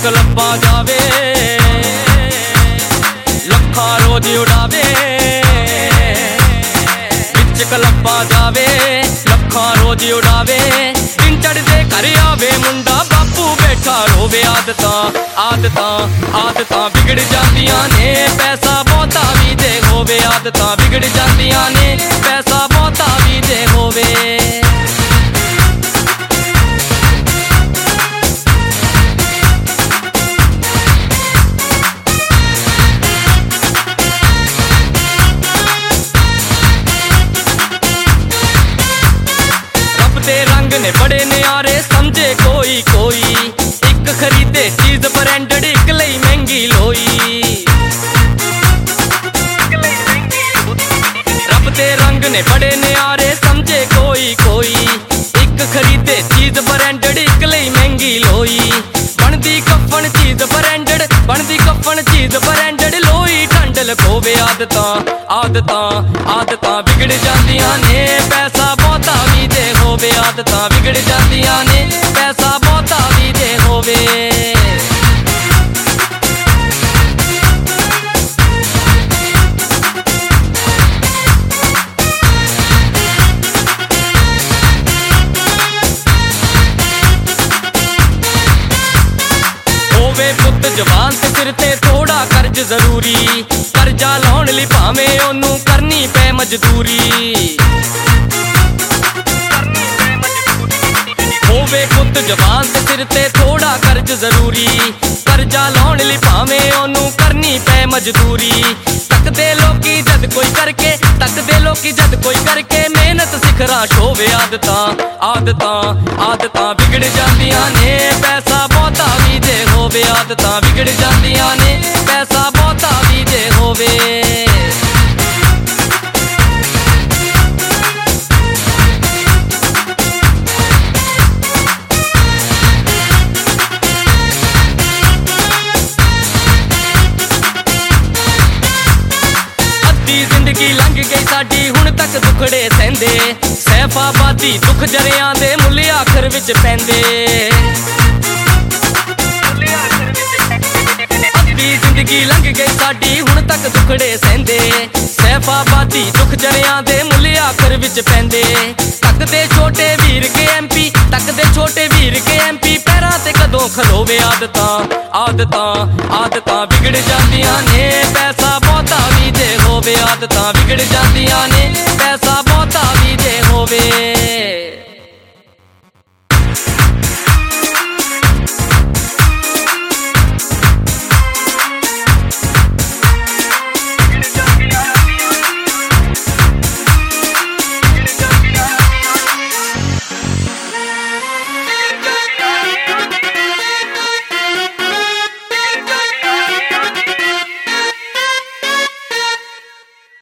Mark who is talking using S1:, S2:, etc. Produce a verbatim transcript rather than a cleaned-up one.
S1: कलप्पा जावे, लखा रोज उड़ावे। विच कलप्पा जावे, लखा रोज उड़ावे। दिन चढ़दे घर आवे मुंडा, बापू बैठा रोवे। आदतां आदतां आदतां बिगड़ जांदियां ने, पैसा बहुता भी दे होवे। आदतां बिगड़ जांदियां ने, पैसा बहुता भी दे होवे। रंग ने बड़े न्यारे समझे कोई कोई, एक खरीदे चीज ब्रांडेड एक लई महंगी लोई। रब दे रंग ने बड़े न्यारे समझे कोई कोई, एक खरीदे चीज ब्रांडेड एक लई महंगी लोई। बनदी कफन चीज ब्रांडेड, बनदी कफन चीज ब्रांडेड लोई टंडल खोवे। आदतां आदतां आदतां बिगड़ जांदियां ने, पैसा बहुता भी दे होवे। आदतां बिगड़ जांदियां ने, पैसा बहुता भी दे होवे। होवे पुत जवान ते सिर ते थोड़ा कर्ज जरूरी, कर्जा लाउण लई भावें ओनू करनी पै मजदूरी। होवे पुत जवान ते सिर ते थोड़ा कर्ज जरूरी, कर्जा लाउण लई भावें ओनू करनी पै मजदूरी। तकदे लोकी जद कोई करके, तकदे लोकी जद कोई करके मेहनत सिखरा शोवे। आदतां आदतां आदतां बिगड़ जांदियां ने, पैसा बहुता भी दे होवे। आदतां बिगड़ जांदियां ने, पैसा बहुता भी दे होवे। जिंदगी लंघ गई साडी हुण तक दुखड़े सहंदे, सैफाबादी दुख जरियां दे मुल्ल आखिर विच पैंदे। अद्धी जिंदगी लंघ गई साडी हुण तक दुखड़े सहंदे, सैफाबादी दुख जरियां दे मुल्ल आखिर विच पैंदे। तकदे छोटे वीर के एमपी, तकदे छोटे वीर के एमपी पैरां ते कदों खलोवे। आदतां आदतां आदतां बिगड़ जांदियां ने, पैसा बहुता भी दे होवे। आदतां बिगड़ जांदियां ने, पैसा बहुता भी दे होवे।